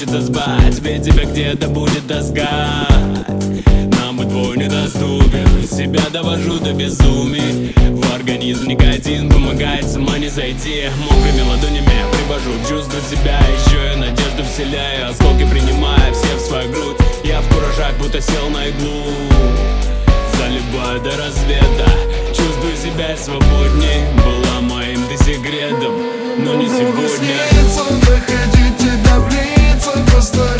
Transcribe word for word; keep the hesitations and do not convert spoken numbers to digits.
хочется спать, ведь тебя где-то будет таскать. Нам бы твой недоступен, себя довожу до безумия. В организм никотин помогает с ума не зайти. Мокрыми ладонями привожу в чувство себя, еще и надежду вселяю, осколки принимая все в свою грудь. Я в куражах будто сел на иглу, залипаю до рассвета, чувствую себя свободней. Была моим ты секретом, но не сегодня. Снится находить тебя в лицах, просто